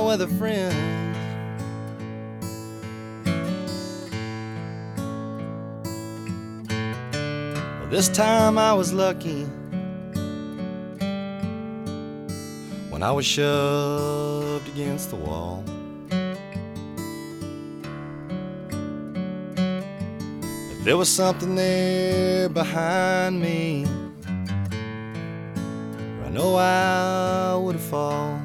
weather friends. Well, this time I was lucky when I was shoved against the wall. If there was something there behind me, I know I would have fallen.